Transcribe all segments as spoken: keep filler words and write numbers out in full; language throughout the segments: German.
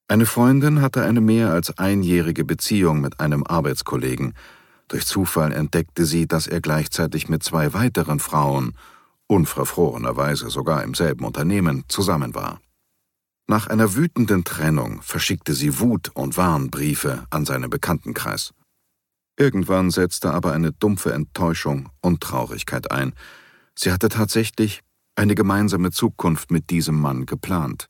Eine Freundin hatte eine mehr als einjährige Beziehung mit einem Arbeitskollegen. Durch Zufall entdeckte sie, dass er gleichzeitig mit zwei weiteren Frauen, unverfrorenerweise sogar im selben Unternehmen, zusammen war. Nach einer wütenden Trennung verschickte sie Wut- und Warnbriefe an seinen Bekanntenkreis. Irgendwann setzte aber eine dumpfe Enttäuschung und Traurigkeit ein. Sie hatte tatsächlich eine gemeinsame Zukunft mit diesem Mann geplant.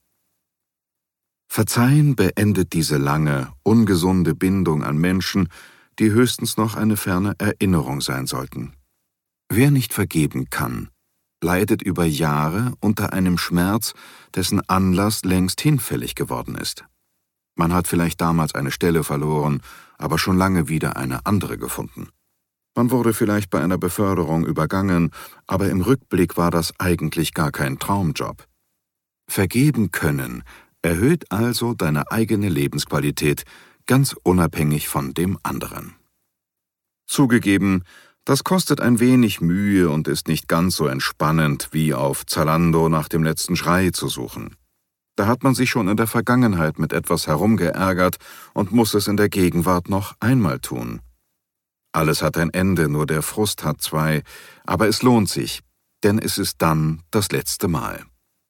Verzeihen beendet diese lange, ungesunde Bindung an Menschen, die höchstens noch eine ferne Erinnerung sein sollten. Wer nicht vergeben kann, leidet über Jahre unter einem Schmerz, dessen Anlass längst hinfällig geworden ist. Man hat vielleicht damals eine Stelle verloren, aber schon lange wieder eine andere gefunden. Man wurde vielleicht bei einer Beförderung übergangen, aber im Rückblick war das eigentlich gar kein Traumjob. Vergeben können erhöht also deine eigene Lebensqualität, ganz unabhängig von dem anderen. Zugegeben, das kostet ein wenig Mühe und ist nicht ganz so entspannend, wie auf Zalando nach dem letzten Schrei zu suchen. Da hat man sich schon in der Vergangenheit mit etwas herumgeärgert und muss es in der Gegenwart noch einmal tun. Alles hat ein Ende, nur der Frust hat zwei, aber es lohnt sich, denn es ist dann das letzte Mal.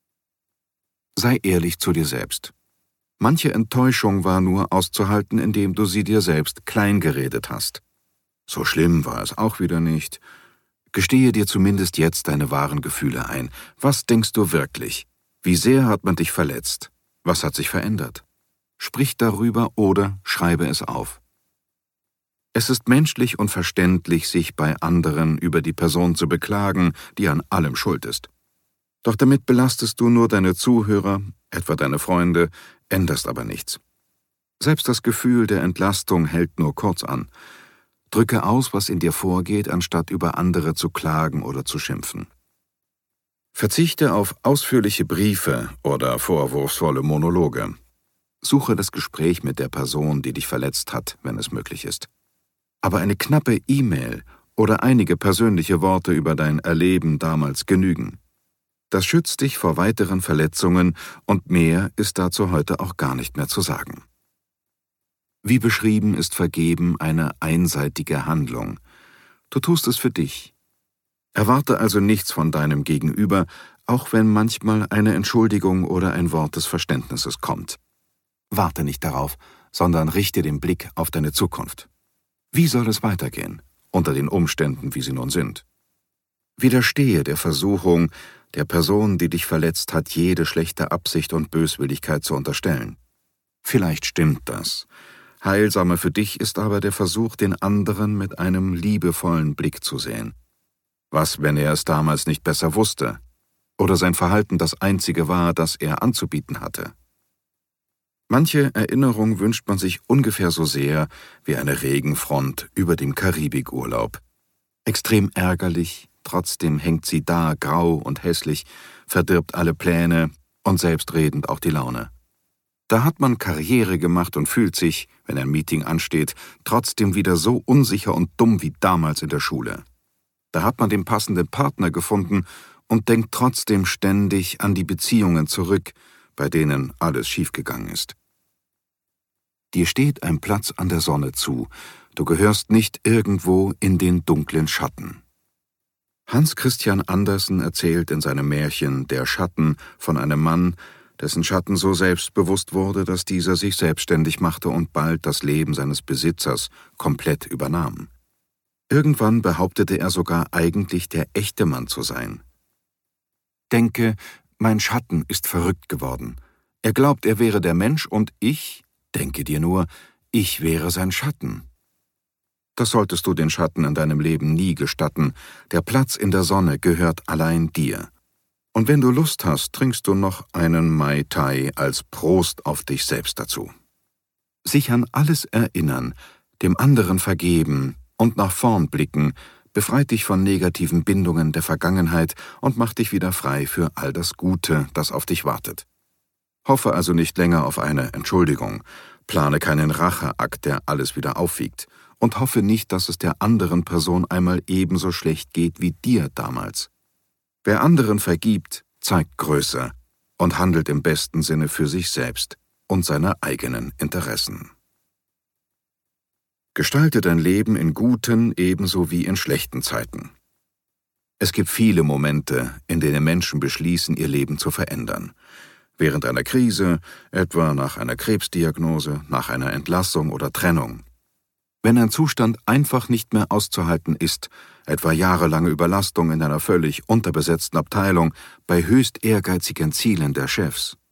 Sei ehrlich zu dir selbst. Manche Enttäuschung war nur auszuhalten, indem du sie dir selbst kleingeredet hast. So schlimm war es auch wieder nicht. Gestehe dir zumindest jetzt deine wahren Gefühle ein. Was denkst du wirklich? Wie sehr hat man dich verletzt? Was hat sich verändert? Sprich darüber oder schreibe es auf. Es ist menschlich und verständlich, sich bei anderen über die Person zu beklagen, die an allem schuld ist. Doch damit belastest du nur deine Zuhörer, etwa deine Freunde, änderst aber nichts. Selbst das Gefühl der Entlastung hält nur kurz an. Drücke aus, was in dir vorgeht, anstatt über andere zu klagen oder zu schimpfen. Verzichte auf ausführliche Briefe oder vorwurfsvolle Monologe. Suche das Gespräch mit der Person, die dich verletzt hat, wenn es möglich ist. Aber eine knappe E-Mail oder einige persönliche Worte über dein Erleben damals genügen. Das schützt dich vor weiteren Verletzungen und mehr ist dazu heute auch gar nicht mehr zu sagen. Wie beschrieben ist Vergeben eine einseitige Handlung. Du tust es für dich. Erwarte also nichts von deinem Gegenüber, auch wenn manchmal eine Entschuldigung oder ein Wort des Verständnisses kommt. Warte nicht darauf, sondern richte den Blick auf deine Zukunft. Wie soll es weitergehen, unter den Umständen, wie sie nun sind? Widerstehe der Versuchung, der Person, die dich verletzt hat, jede schlechte Absicht und Böswilligkeit zu unterstellen. Vielleicht stimmt das. Heilsamer für dich ist aber der Versuch, den anderen mit einem liebevollen Blick zu sehen. Was, wenn er es damals nicht besser wusste? Oder sein Verhalten das einzige war, das er anzubieten hatte? Manche Erinnerung wünscht man sich ungefähr so sehr wie eine Regenfront über dem Karibikurlaub. Extrem ärgerlich, trotzdem hängt sie da, grau und hässlich, verdirbt alle Pläne und selbstredend auch die Laune. Da hat man Karriere gemacht und fühlt sich, wenn ein Meeting ansteht, trotzdem wieder so unsicher und dumm wie damals in der Schule. Da hat man den passenden Partner gefunden und denkt trotzdem ständig an die Beziehungen zurück, bei denen alles schiefgegangen ist. Dir steht ein Platz an der Sonne zu, du gehörst nicht irgendwo in den dunklen Schatten. Hans Christian Andersen erzählt in seinem Märchen »Der Schatten« von einem Mann, dessen Schatten so selbstbewusst wurde, dass dieser sich selbstständig machte und bald das Leben seines Besitzers komplett übernahm. Irgendwann behauptete er sogar eigentlich der echte Mann zu sein. Denke, mein Schatten ist verrückt geworden. Er glaubt, er wäre der Mensch und ich, denke dir nur, ich wäre sein Schatten. Das solltest du den Schatten in deinem Leben nie gestatten. Der Platz in der Sonne gehört allein dir. Und wenn du Lust hast, trinkst du noch einen Mai Tai als Prost auf dich selbst dazu. Sich an alles erinnern, dem anderen vergeben und nach vorn blicken, befreit dich von negativen Bindungen der Vergangenheit und macht dich wieder frei für all das Gute, das auf dich wartet. Hoffe also nicht länger auf eine Entschuldigung, plane keinen Racheakt, der alles wieder aufwiegt, und hoffe nicht, dass es der anderen Person einmal ebenso schlecht geht wie dir damals. Wer anderen vergibt, zeigt Größe und handelt im besten Sinne für sich selbst. und seine eigenen Interessen. Gestalte dein Leben in guten ebenso wie in schlechten Zeiten. Es gibt viele Momente, in denen Menschen beschließen, ihr Leben zu verändern. Während einer Krise, etwa nach einer Krebsdiagnose, nach einer Entlassung oder Trennung. Wenn ein Zustand einfach nicht mehr auszuhalten ist, etwa jahrelange Überlastung in einer völlig unterbesetzten Abteilung, bei höchst ehrgeizigen Zielen der Chefs.